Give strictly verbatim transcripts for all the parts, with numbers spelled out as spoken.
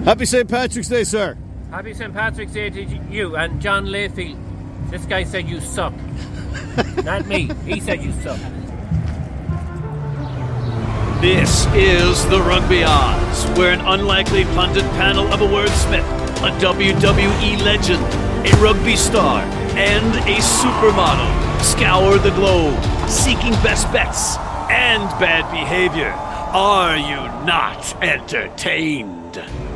Happy Saint Patrick's Day, sir. Happy Saint Patrick's Day to you and John Layfield. This guy said you suck. Not me. He said you suck. This is the Rugby Odds, where an unlikely pundit panel of a wordsmith, a W W E legend, a rugby star, and a supermodel scour the globe, seeking best bets and bad behavior. Are you not entertained?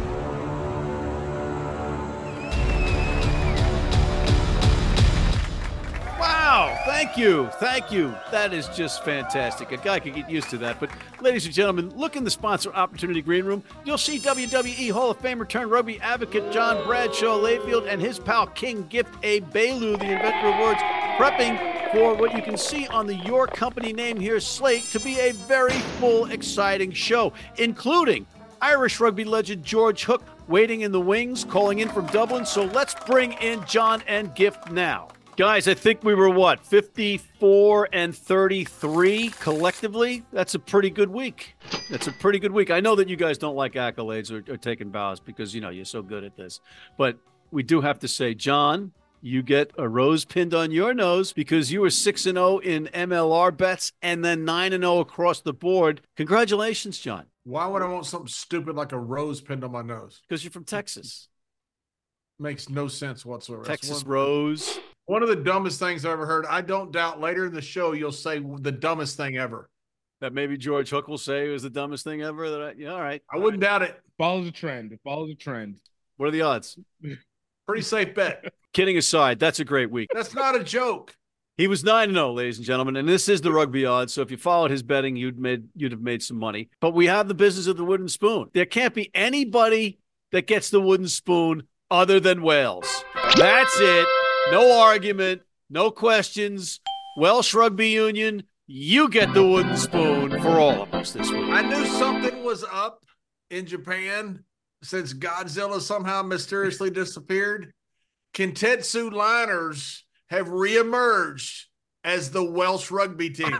Wow, thank you, thank you. That is just fantastic. A guy could get used to that. But ladies and gentlemen, look in the sponsor opportunity green room. You'll see W W E Hall of Famer turned rugby advocate John Bradshaw Layfield and his pal King Gift A. Bailu, the inventor of words, prepping for what you can see on the Your Company Name Here slate to be a very full, exciting show, including Irish rugby legend George Hook waiting in the wings, calling in from Dublin. So let's bring in John and Gift now. Guys, I think we were, what, fifty-four and thirty-three collectively? That's a pretty good week. That's a pretty good week. I know that you guys don't like accolades or, or taking bows because, you know, you're so good at this. But we do have to say, John, you get a rose pinned on your nose because you were six and oh in M L R bets and then nine and oh across the board. Congratulations, John. Why would I want something stupid like a rose pinned on my nose? Because you're from Texas. Makes no sense whatsoever. Texas one, rose. One of the dumbest things I've ever heard. I don't doubt later in the show you'll say the dumbest thing ever. That maybe George Hook will say was the dumbest thing ever. That I, yeah, all right. I wouldn't doubt it. Follow the trend. Follow the trend. What are the odds? Pretty safe bet. Kidding aside, that's a great week. That's not a joke. He was nine and oh, ladies and gentlemen, and this is the Rugby Odds. So if you followed his betting, you'd made you'd have made some money. But we have the business of the wooden spoon. There can't be anybody that gets the wooden spoon other than Wales. That's it. No argument. No questions. Welsh Rugby Union, you get the wooden spoon for all of us this week. I knew something was up in Japan since Godzilla somehow mysteriously disappeared. Kintetsu Liners have reemerged as the Welsh rugby team.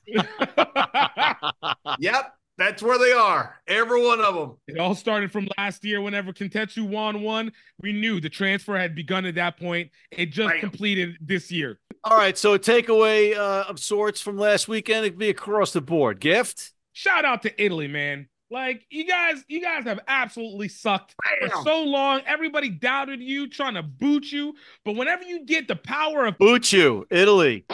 Yep, that's where they are. Every one of them. It all started from last year whenever Kintetsu won one. We knew the transfer had begun at that point. It just Bam. completed this year. All right, so a takeaway uh, of sorts from last weekend, it could be across the board. Gift? Shout out to Italy, man. Like, you guys, you guys have absolutely sucked Bam. for so long. Everybody doubted you, trying to boot you. But whenever you get the power of... Boot you, Italy.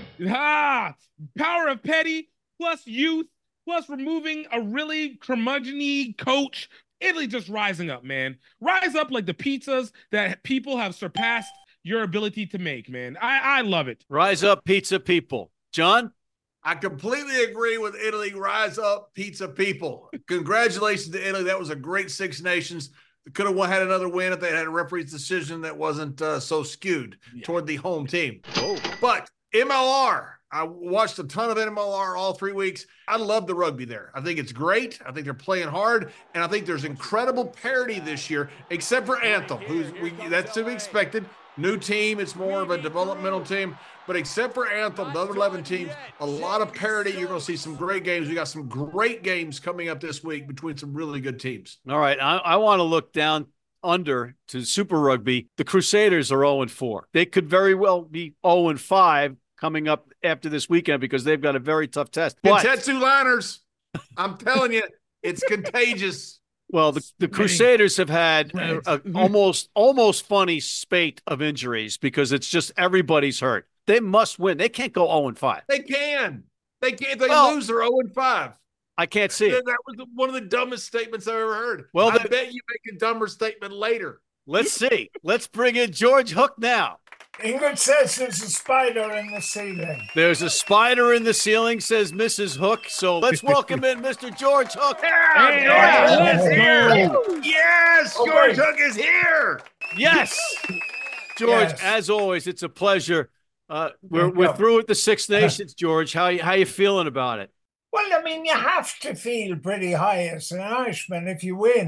Ah, power of Petty plus youth, plus removing a really curmudgeon-y coach. Italy just rising up, man. Rise up like the pizzas that people have surpassed your ability to make, man. I, I love it. Rise up, pizza people. John? I completely agree with Italy. Rise up, pizza people. Congratulations to Italy. That was a great Six Nations. They could have had another win if they had a referee's decision that wasn't uh, so skewed yeah. toward the home team. Oh. But M L R, I watched a ton of M L R all three weeks. I love the rugby there. I think it's great. I think they're playing hard, and I think there's incredible parity this year, except for Anthem, who's we, that's to be expected. New team, it's more of a developmental team. But except for Anthem, the other eleven teams, a lot of parity. You're going to see some great games. We got some great games coming up this week between some really good teams. All right, I, I want to look down under to Super Rugby. The Crusaders are oh and four. They could very well be oh and five coming up after this weekend because they've got a very tough test. But, Kintetsu Liners, I'm telling you, it's contagious. Well, the, the Crusaders have had a, a almost almost funny spate of injuries because it's just everybody's hurt. They must win. They can't go oh and five. They can. They can. If they well, lose, they're oh and five. I can't see it. That was one of the dumbest statements I've ever heard. Well, I the, bet you make a dumber statement later. Let's see. Let's bring in George Hook now. Ingrid says there's a spider in the ceiling. There's a spider in the ceiling, says Missus Hook. So let's welcome in Mister George Hook. Yeah, hey, George let's Hook is here. go. Yes, Okay. George Hook is here. Yes. George, Yes. as always, it's a pleasure. Uh, we're Thank we're you. through with the Six Nations, George. How you how you feeling about it? Well, I mean, you have to feel pretty high as an Irishman if you win.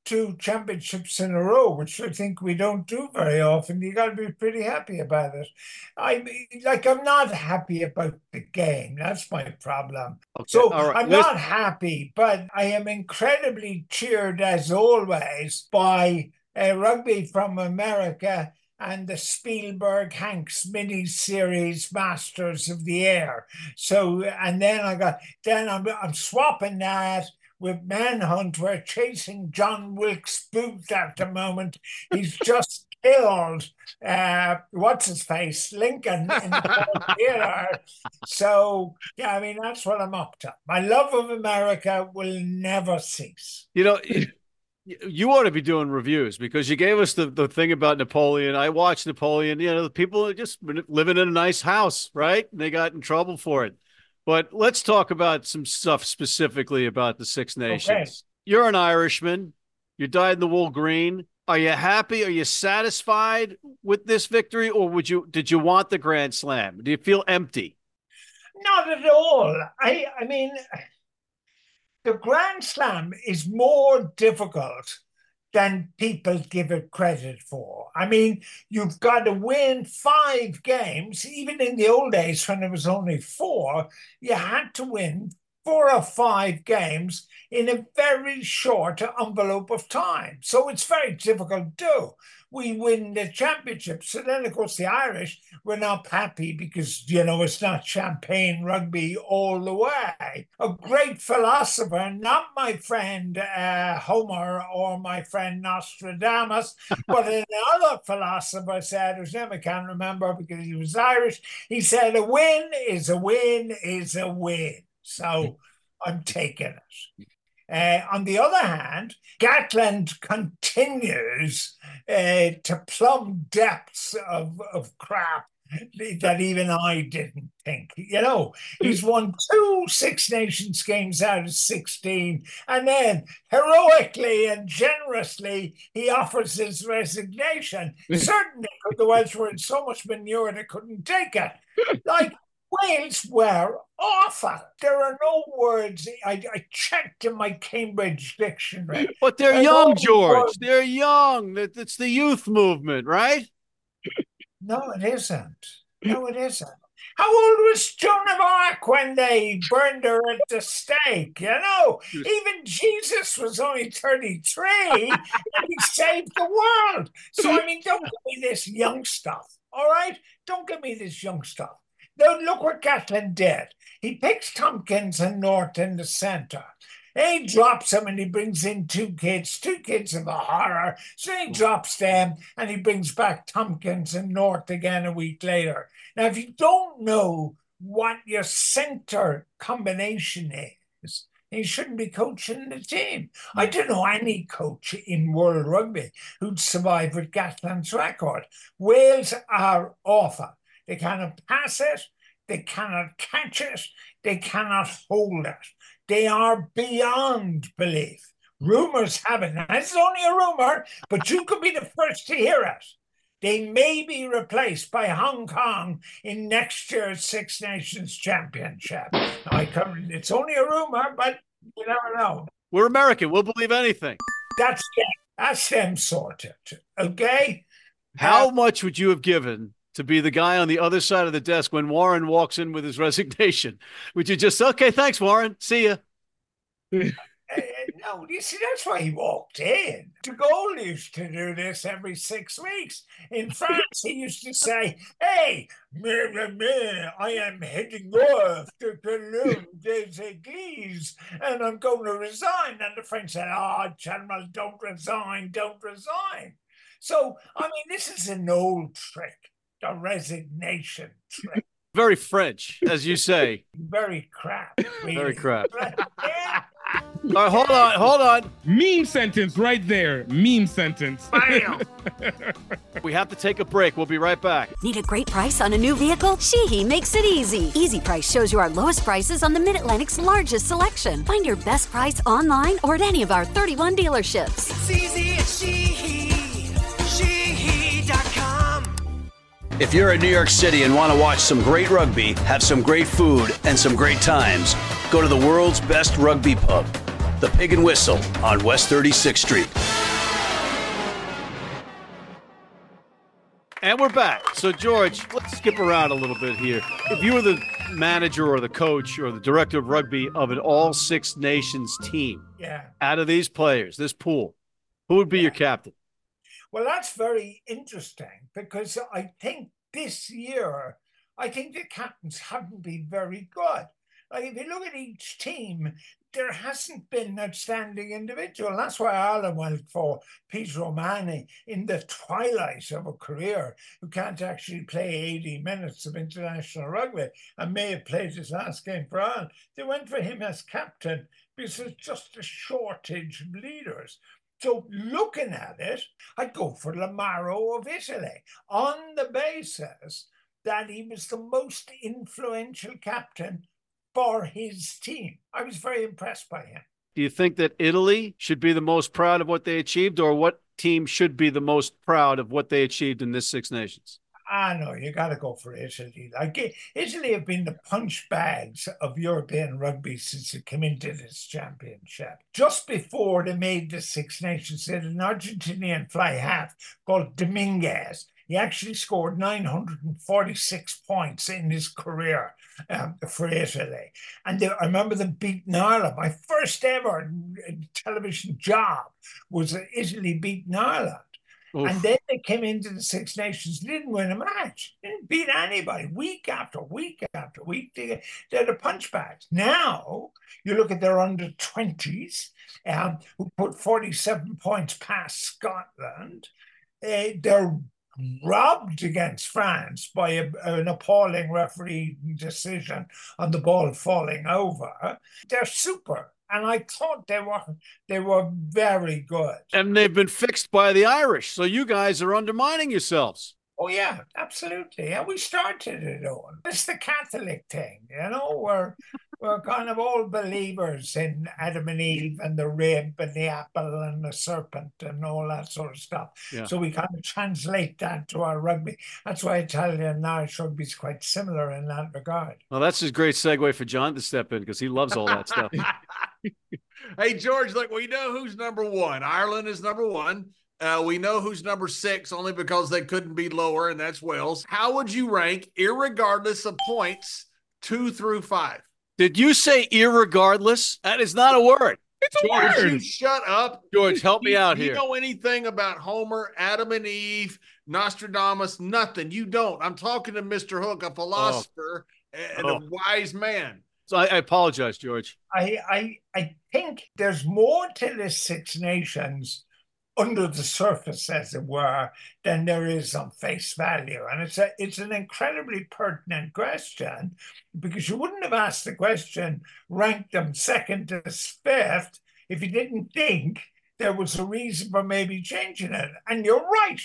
two championships in a row, which I think we don't do very often. You got to be pretty happy about it. I like. I'm not happy about the game. That's my problem. Okay, So all right. I'm Let's- not happy, but I am incredibly cheered as always by uh, Rugby from America and the Spielberg Hanks mini-series Masters of the Air. So, and then I got, then I'm, I'm swapping that with Manhunt. We're chasing John Wilkes Booth at the moment. He's just killed, uh, what's his face, Lincoln in the theater. So, yeah, I mean, that's what I'm up to. My love of America will never cease. You know, you ought to be doing reviews because you gave us the, the thing about Napoleon. I watched Napoleon. You know, the people are just living in a nice house, right? And they got in trouble for it. But let's talk about some stuff specifically about the Six Nations. Okay. You're an Irishman. You dyed in the wool green. Are you happy? Are you satisfied with this victory, or would you did you want the Grand Slam? Do you feel empty? Not at all. I, I mean, the Grand Slam is more difficult than people give it credit for. I mean, you've got to win five games. Even in the old days when it was only four, you had to win four or five games in a very short envelope of time. So it's very difficult to do. We win the championship. So then, of course, the Irish were not happy because, you know, it's not champagne rugby all the way. A great philosopher, not my friend uh, Homer or my friend Nostradamus, but another philosopher said, whose name I can't remember because he was Irish, he said, a win is a win is a win. So I'm taking it. Uh, on the other hand, Gatland continues uh, to plumb depths of, of crap that even I didn't think. You know, he's won two Six Nations games out of sixteen, and then heroically and generously he offers his resignation. Certainly, because the Welsh were in so much manure they couldn't take it. Like, Wales were awful. There are no words. I, I checked in my Cambridge dictionary. But they're There are young, no George. words. They're young. That- It's the youth movement, right? No, it isn't. No, it isn't. How old was Joan of Arc when they burned her at the stake? You know, even Jesus was only thirty-three and he saved the world. So, I mean, don't give me this young stuff, all right? Don't give me this young stuff. Now, look what Gatland did. He picks Tompkins and North in the centre. He drops them and he brings in two kids, two kids of a horror. So he drops them and he brings back Tompkins and North again a week later. Now, if you don't know what your centre combination is, you shouldn't be coaching the team. I don't know any coach in World Rugby who'd survive with Gatland's record. Wales are awful. They cannot pass it. They cannot catch it. They cannot hold it. They are beyond belief. Rumors have it. Now, it's only a rumor, but you could be the first to hear it. They may be replaced by Hong Kong in next year's Six Nations Championship. I come, it's only a rumor, but you never know. We're American. We'll believe anything. That's them. That's them sorted. Okay? How much would you have given to be the guy on the other side of the desk when Warren walks in with his resignation? Would you just, okay, thanks, Warren. See ya. Uh, no, you see, that's why he walked in. De Gaulle used to do this every six weeks. In France, he used to say, hey, meh, meh, meh, I am heading off to Cologne des Églises, and I'm going to resign. And the French said, oh, General, don't resign, don't resign. So, I mean, this is an old trick. The resignation trick. Very French, as you say. Very crap. Really. Very crap. Yeah. All right, hold on, hold on. Meme sentence right there. Meme sentence. Bam. We have to take a break. We'll be right back. Need a great price on a new vehicle? Sheehy makes it easy. Easy Price shows you our lowest prices on the Mid-Atlantic's largest selection. Find your best price online or at any of our thirty-one dealerships. It's easy at Sheehy. Sheehy dot com. If you're in New York City and want to watch some great rugby, have some great food, and some great times, go to the world's best rugby pub, the Pig and Whistle on West thirty-sixth Street. And we're back. So, George, let's skip around a little bit here. If you were the manager or the coach or the director of rugby of an all Six Nations team, yeah, out of these players, this pool, who would be yeah. your captain? Well, that's very interesting because I think this year, I think the captains haven't been very good. Like, if you look at each team, there hasn't been an outstanding individual. That's why Ireland went for Peter O'Mahony in the twilight of a career, who can't actually play eighty minutes of international rugby and may have played his last game for Ireland. They went for him as captain because there's just a shortage of leaders. So looking at it, I'd go for Lamaro of Italy on the basis that he was the most influential captain for his team. I was very impressed by him. Do you think that Italy should be the most proud of what they achieved, or what team should be the most proud of what they achieved in this Six Nations? Ah, no, you got to go for Italy. Like, Italy have been the punch bags of European rugby since it came into this championship. Just before they made the Six Nations, they had an Argentinian fly half called Dominguez. He actually scored nine hundred forty-six points in his career um, for Italy. And they, I remember them beating Ireland. My first ever television job was Italy beating Ireland. Oof. And then they came into the Six Nations, didn't win a match, didn't beat anybody, week after week after week. They, they're the punchbacks. Now, you look at their under twenties, um, who put forty-seven points past Scotland. Uh, they're robbed against France by a, an appalling referee decision on the ball falling over. They're super. And I thought they were they were very good. And they've been fixed by the Irish. So you guys are undermining yourselves. Oh, yeah, absolutely. And we started it all. It's the Catholic thing, you know. We're, we're kind of all believers in Adam and Eve and the rib and the apple and the serpent and all that sort of stuff. Yeah. So we kind of translate that to our rugby. That's why Italian and Irish rugby is quite similar in that regard. Well, that's a great segue for John to step in because he loves all that stuff. Hey, George, look, we know who's number one. Ireland is number one. Uh, we know who's number six only because they couldn't be lower, and that's Wales. How would you rank, irregardless of points, two through five? Did you say irregardless? That is not a word. It's a George, word. You shut up. George, help me out do here. You know anything about Homer, Adam and Eve, Nostradamus? Nothing. You don't. I'm talking to Mister Hook, a philosopher oh. and oh. a wise man. So I, I apologize, George. I, I I think there's more to the Six Nations under the surface, as it were, than there is on face value. And it's a it's an incredibly pertinent question, because you wouldn't have asked the question, rank them second to fifth, if you didn't think there was a reason for maybe changing it. And you're right.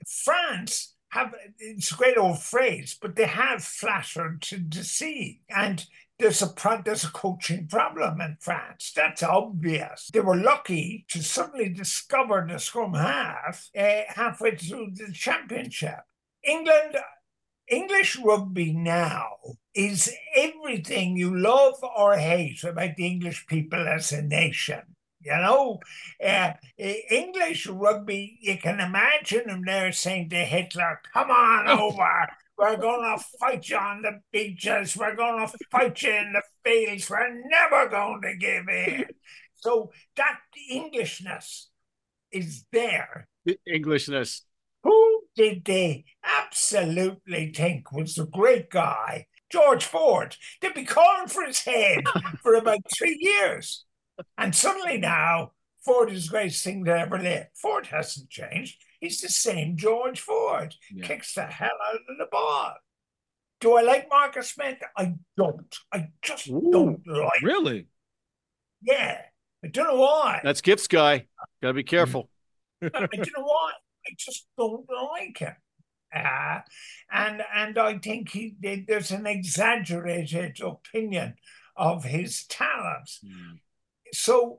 France have, it's a great old phrase, but they have flattered to deceive. And There's a pro- there's a coaching problem in France. That's obvious. They were lucky to suddenly discover the scrum half uh, halfway through the championship. England, English rugby now is everything you love or hate about the English people as a nation. You know, uh, English rugby, you can imagine them there saying to Hitler, come on over. We're going to fight you on the beaches. We're going to fight you in the fields. We're never going to give in. So that Englishness is there. The Englishness. Who did they absolutely think was the great guy? George Ford. They'd be calling for his head for about three years. And suddenly now, Ford is the greatest thing to ever live. Ford hasn't changed. He's the same George Ford. Yeah. Kicks the hell out of the ball. Do I like Marcus Smith? I don't. I just Ooh, don't like Really? Him. Yeah. I don't know why. That's Gibbs guy. Gotta be careful. I don't know why. I just don't like him. Uh, and and I think he there's an exaggerated opinion of his talents. Mm. So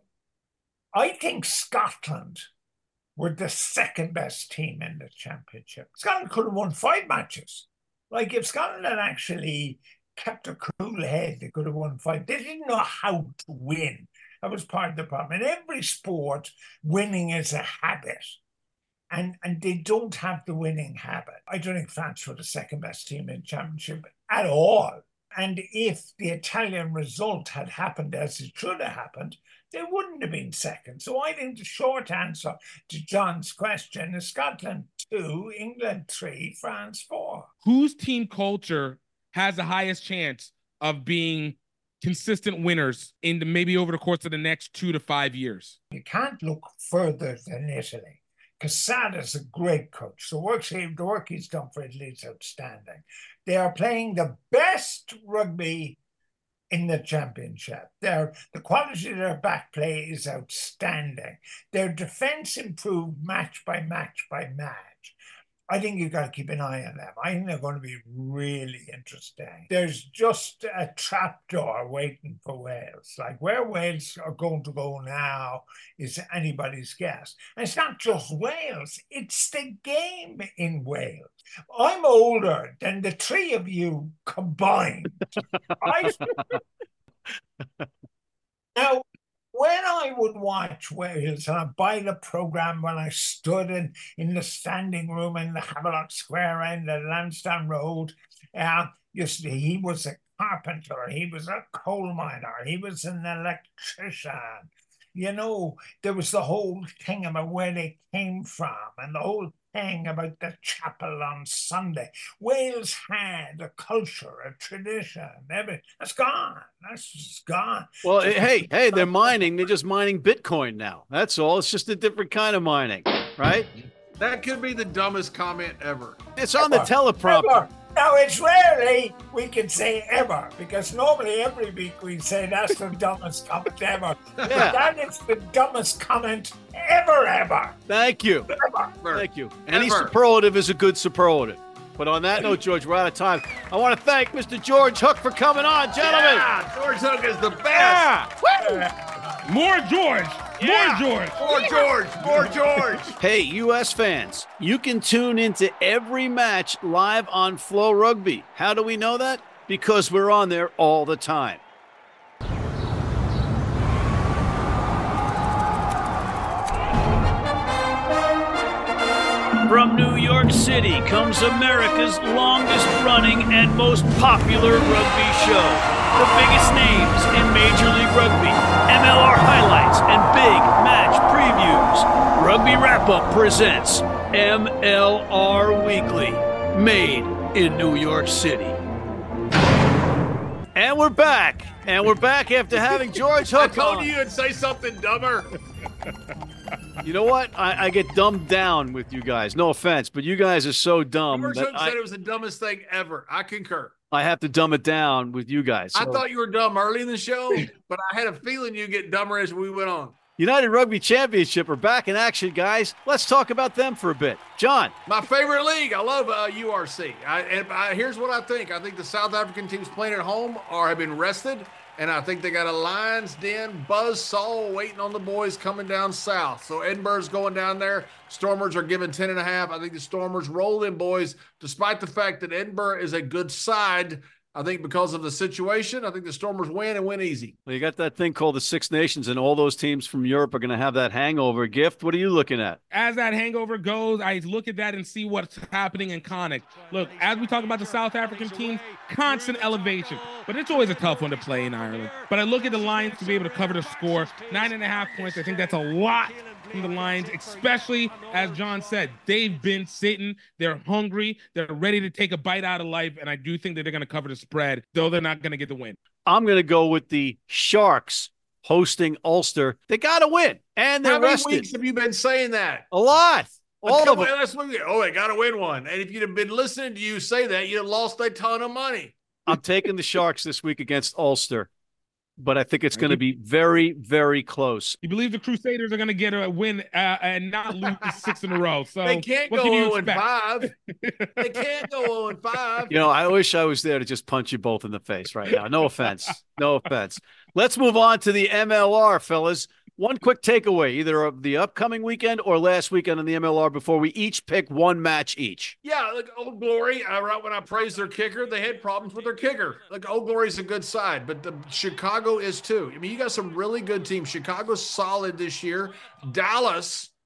I think Scotland were the second best team in the championship. Scotland could have won five matches. Like, if Scotland had actually kept a cool head, they could have won five. They didn't know how to win. That was part of the problem. In every sport, winning is a habit. and, and they don't have the winning habit. I don't think France were the second best team in the championship at all. And if the Italian result had happened as it should have happened, they wouldn't have been second. So I think the short answer to John's question is Scotland two, England three, France four. Whose team culture has the highest chance of being consistent winners in the, maybe over the course of the next two to five years? You can't look further than Italy. Casada's a great coach. The work, the work he's done for Italy is outstanding. They are playing the best rugby in the championship. Their, the quality of their back play is outstanding. Their defense improved match by match by match. I think you've got to keep an eye on them. I think they're going to be really interesting. There's just a trapdoor waiting for Wales. Like where Wales are going to go now is anybody's guess. And it's not just Wales, it's the game in Wales. I'm older than the three of you combined. I... Now, when I would watch Wales, and I'd buy the programme when I stood in, in the standing room in the Havelock Square end of Lansdowne Road, uh, you see, he was a carpenter, he was a coal miner, he was an electrician. You know, there was the whole thing about where they came from and the whole thing about the chapel on Sunday. Wales had a culture, a tradition, everything. That's gone. That's just gone. Well, just hey, hey, they're mining. They're just mining Bitcoin now. That's all. It's just a different kind of mining, right? That could be the dumbest comment ever. It's on the teleprompter. Ever. Now, it's rarely we can say ever, because normally every week we say that's the dumbest comment ever. Yeah. That is the dumbest comment ever, ever. Thank you. Ever. Thank you. Any Ever. superlative is a good superlative. But on that note, George, we're out of time. I want to thank Mister George Hook for coming on, gentlemen. Yeah, George Hook is the best. Yeah. More George. Yeah. More George. More George. More George. Hey, U S fans, you can tune into every match live on Flow Rugby. How do we know that? Because we're on there all the time. From New York City comes America's longest running and most popular rugby show. The biggest names in Major League Rugby, M L R highlights, and big match previews. Rugby Wrap-Up presents M L R Weekly, made in New York City. And we're back. And we're back after having George I Hook told on. you you'd say something dumber. You know what? I, I get dumbed down with you guys. No offense, but you guys are so dumb George that Hook I, said it was the dumbest thing ever. I concur. I have to dumb it down with you guys. I So, thought you were dumb early in the show, but I had a feeling you'd get dumber as we went on. United Rugby Championship are back in action, guys. Let's talk about them for a bit. John. My favorite league. I love uh, U R C. I, and I, here's what I think. I think the South African teams playing at home are have been rested, and I think they got a Lions Den buzzsaw waiting on the boys coming down south. So Edinburgh's going down there. Stormers are giving ten and a half. I think the Stormers roll them boys, despite the fact that Edinburgh is a good side. I think because of the situation, I think the Stormers win and win easy. Well, you got that thing called the Six Nations, and all those teams from Europe are going to have that hangover gift. What are you looking at? As that hangover goes, I look at that and see what's happening in Connacht. Look, as we talk about the South African teams, constant elevation, but it's always a tough one to play in Ireland. But I look at the Lions to be able to cover the score, nine and a half points. I think that's a lot from the Lions, especially as John said, they've been sitting, they're hungry, they're ready to take a bite out of life, and I do think that they're going to cover the spread, though they're not going to get the win. I'm going to go with the Sharks hosting Ulster. They got to win, and they're How many rested. weeks have you been saying that? A lot. All of Come it. on, let's look at- Oh, they got to win one. And if you'd have been listening to you say that, you'd have lost a ton of money. I'm taking the Sharks this week against Ulster, but I think it's going to be very, very close. You believe the Crusaders are going to get a win uh, and not lose six in a row. So They can't what go can you oh and expect? five. They can't go oh and five. You know, I wish I was there to just punch you both in the face right now. No offense. No offense. Let's move on to the M L R, fellas. One quick takeaway, either of the upcoming weekend or last weekend in the M L R before we each pick one match each. Yeah, like Old Glory, I right when I praised their kicker, they had problems with their kicker. Like Old Glory's a good side, but the Chicago is too. I mean, you got some really good teams. Chicago's solid this year. Dallas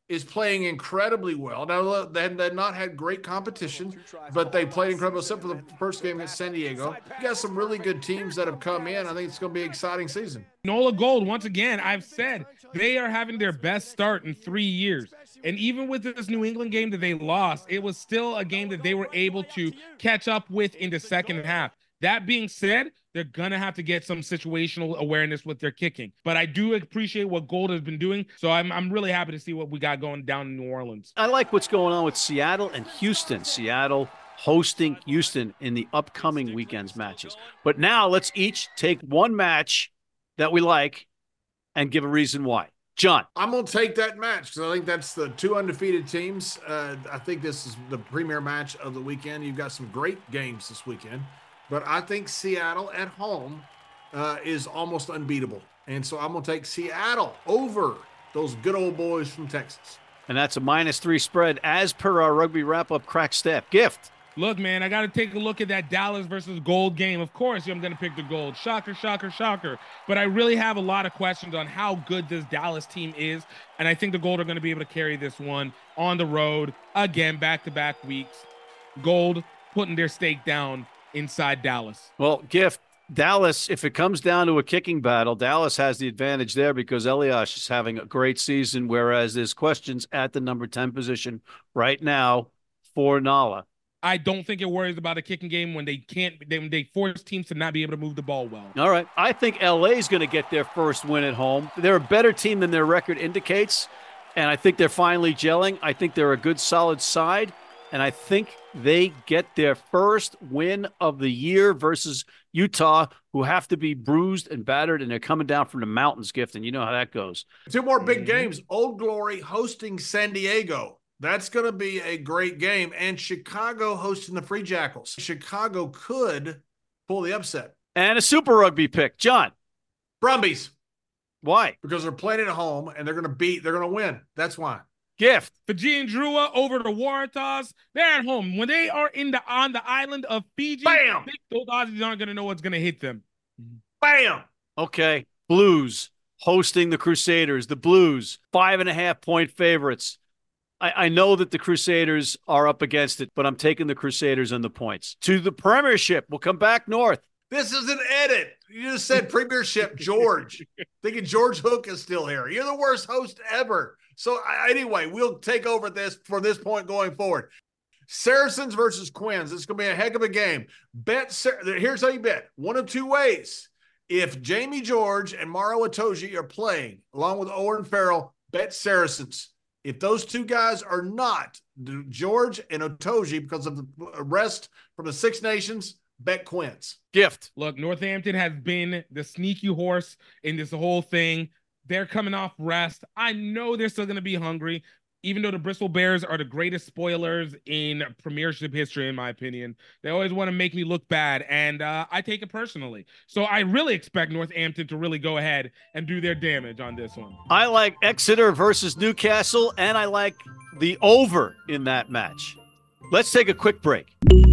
is playing incredibly well. Now, they have not had great competition, but they played incredible, except for the first game against San Diego. You got some really good teams that have come in. I think it's going to be an exciting season. Nola Gold, once again, I've said they are having their best start in three years. And even with this New England game that they lost, it was still a game that they were able to catch up with in the second half. That being said, they're going to have to get some situational awareness with their kicking. But I do appreciate what Gold has been doing, so I'm I'm really happy to see what we got going down in New Orleans. I like what's going on with Seattle and Houston. Seattle hosting Houston in the upcoming weekend's matches. But now let's each take one match that we like and give a reason why. John. I'm going to take that match because I think that's the two undefeated teams. Uh, I think this is the premier match of the weekend. You've got some great games this weekend. But I think Seattle at home uh, is almost unbeatable. And so I'm going to take Seattle over those good old boys from Texas. And that's a minus three spread as per our rugby wrap-up crack step. Gift. Look, man, I got to take a look at that Dallas versus Gold game. Of course, I'm going to pick the Gold. Shocker, shocker, shocker. But I really have a lot of questions on how good this Dallas team is. And I think the Gold are going to be able to carry this one on the road. Again, back-to-back weeks. Gold putting their stake down inside Dallas. Well, Gift, Dallas, if it comes down to a kicking battle, Dallas has the advantage there because Elias is having a great season, whereas there's questions at the number ten position right now for Nala. I don't think it worries about a kicking game when they can't, they, when they force teams to not be able to move the ball well. All right. I think L A is going to get their first win at home. They're a better team than their record indicates, and I think they're finally gelling. I think they're a good, solid side. And I think they get their first win of the year versus Utah, who have to be bruised and battered, and they're coming down from the mountains, Gift, and you know how that goes. Two more big games. Old Glory hosting San Diego. That's going to be a great game. And Chicago hosting the Free Jackals. Chicago could pull the upset. And a Super Rugby pick. John. Brumbies. Why? Because they're playing at home, and they're going to beat, they're going to win. That's why. Gift. Fijian Drua over the Waratahs. They're at home. When they are in the on the island of Fiji, Bam! those Aussies aren't going to know what's going to hit them. Bam! Okay. Blues hosting the Crusaders. The Blues, five and a half point favorites. I, I know that the Crusaders are up against it, but I'm taking the Crusaders and the points. To the Premiership. We'll come back north. This is an edit. You just said Premiership, George. Thinking George Hook is still here. You're the worst host ever. So anyway, we'll take over this from this point going forward. Saracens versus Quins. It's going to be a heck of a game. Bet. Here's how you bet. One of two ways. If Jamie George and Maro Itoje are playing, along with Owen Farrell, bet Saracens. If those two guys are not, George and Itoje, because of the rest from the Six Nations, bet Quins. Gift. Look, Northampton has been the sneaky horse in this whole thing. They're coming off rest. I know they're still going to be hungry, even though the Bristol Bears are the greatest spoilers in Premiership history, in my opinion. They always want to make me look bad, and uh, I take it personally. So I really expect Northampton to really go ahead and do their damage on this one. I like Exeter versus Newcastle, and I like the over in that match. Let's take a quick break.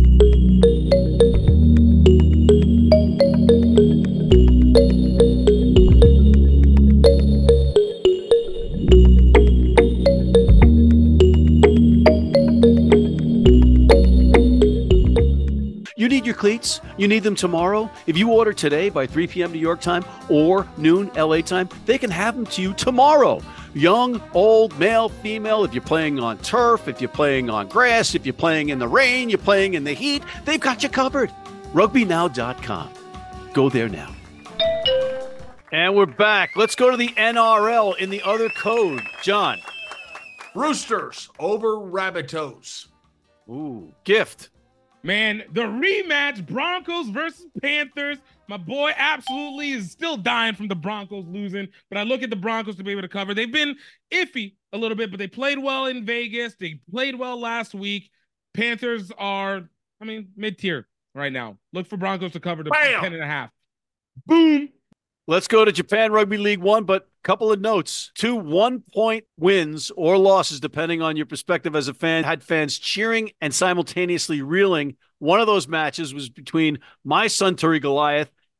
You need your cleats? You need them tomorrow? If you order today by three p.m. New York time or noon L A time, they can have them to you tomorrow. Young, old, male, female, if you're playing on turf, if you're playing on grass, if you're playing in the rain, you're playing in the heat, they've got you covered. rugby now dot com. Go there now. And we're back. Let's go to the N R L in the other code. John. Roosters over Rabbitohs. Ooh, Gift. Man, the rematch, Broncos versus Panthers. My boy absolutely is still dying from the Broncos losing, but I look at the Broncos to be able to cover. They've been iffy a little bit, but they played well in Vegas. They played well last week. Panthers are, I mean, mid-tier right now. Look for Broncos to cover the Bam! ten and a half. Boom. Let's go to Japan Rugby League One, but a couple of notes. Two one-point wins or losses, depending on your perspective as a fan, had fans cheering and simultaneously reeling. One of those matches was between my Suntory Goliath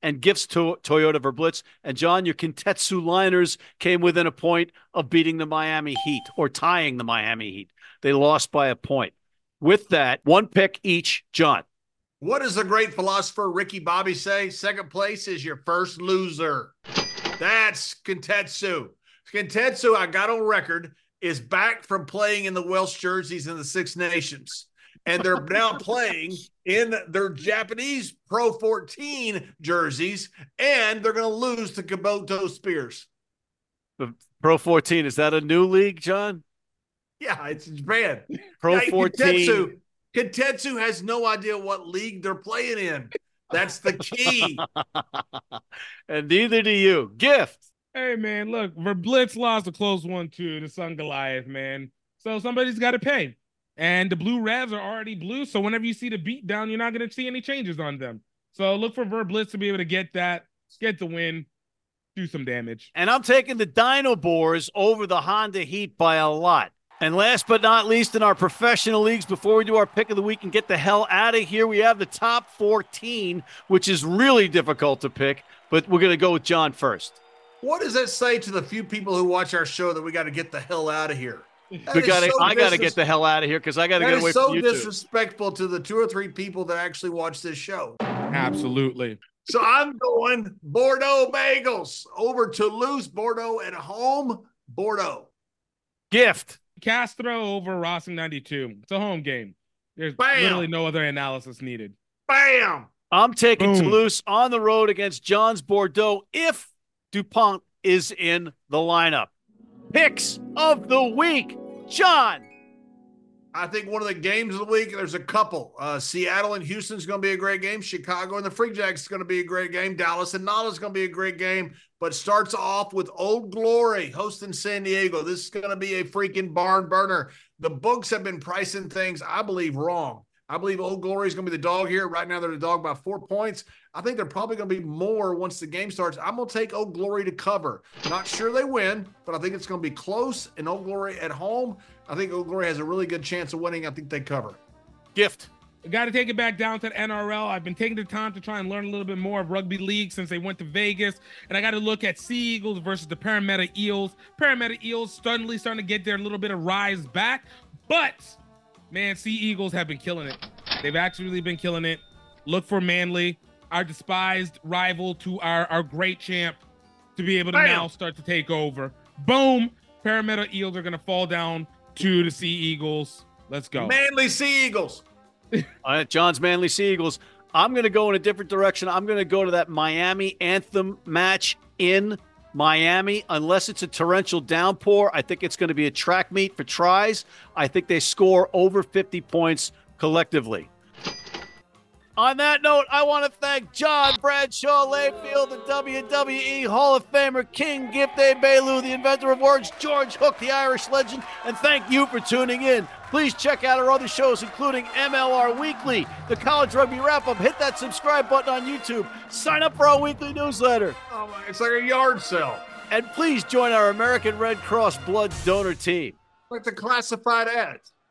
and Gift's to- Toyota Verblitz. And John, your Kintetsu Liners came within a point of beating the Miami Heat or tying the Miami Heat. They lost by a point. With that, one pick each, John. What does the great philosopher Ricky Bobby say? Second place is your first loser. That's Kintetsu. Kintetsu, I got on record, is back from playing in the Welsh jerseys in the Six Nations. And they're now playing in their Japanese Pro fourteen jerseys, and they're going to lose to Kabuto Spears. The Pro fourteen, is that a new league, John? Yeah, it's Japan. Pro Yeah, fourteen. Kintetsu, Kintetsu has no idea what league they're playing in. That's the key. And neither do you. Gift. Hey, man, look, Verblitz lost a close one to the Sun Goliath, man. So somebody's got to pay. And the blue Ravs are already blue, so whenever you see the beat down, you're not going to see any changes on them. So look for Verblitz to be able to get that, get the win, do some damage. And I'm taking the Dino Boars over the Honda Heat by a lot. And last but not least, in our professional leagues, before we do our pick of the week and get the hell out of here, we have the top fourteen, which is really difficult to pick, but we're going to go with John first. What does that say to the few people who watch our show that we got to get the hell out of here? That We is gotta, so I got to disres- get the hell out of here because I got to That get is away so from YouTube. disrespectful to the two or three people that actually watch this show. Absolutely. So I'm going Bordeaux Bagels over Toulouse, Bordeaux at home, Bordeaux. Gift. Castro over Racing ninety-two. It's a home game. There's Bam. literally no other analysis needed. Bam! I'm taking Boom. Toulouse on the road against John's Bordeaux if DuPont is in the lineup. Picks of the week, John. I think one of the games of the week, there's a couple. Uh, Seattle and Houston's going to be a great game. Chicago and the Free Jacks is going to be a great game. Dallas and Nala is going to be a great game. But starts off with Old Glory hosting San Diego. This is going to be a freaking barn burner. The books have been pricing things, I believe, wrong. I believe Old Glory is going to be the dog here. Right now, they're the dog by four points. I think they're probably going to be more once the game starts. I'm going to take Old Glory to cover. Not sure they win, but I think it's going to be close. And Old Glory at home, I think Old Glory has a really good chance of winning. I think they cover. Gift. I got to take it back down to the N R L. I've been taking the time to try and learn a little bit more of rugby league since they went to Vegas. And I got to look at Sea Eagles versus the Parramatta Eels. Parramatta Eels suddenly starting to get their little bit of rise back. But, man, Sea Eagles have been killing it. They've actually been killing it. Look for Manly, our despised rival to our, our great champ, to be able to Bam. now start to take over. Boom. Parramatta Eels are going to fall down to the Sea Eagles. Let's go. Manly Sea Eagles. All right, John's Manly Sea Eagles. I'm going to go in a different direction. I'm going to go to that Miami Anthem match in Miami. Unless it's a torrential downpour, I think it's going to be a track meet for tries. I think they score over fifty points collectively. On that note, I want to thank John Bradshaw Layfield, the W W E Hall of Famer, King Gift Bailu, the inventor of words, George Hook, the Irish legend, and thank you for tuning in. Please check out our other shows, including M L R Weekly, the College Rugby Wrap-Up. Hit that subscribe button on YouTube. Sign up for our weekly newsletter. Oh, my, it's like a yard sale. And please join our American Red Cross blood donor team. Like the classified ads.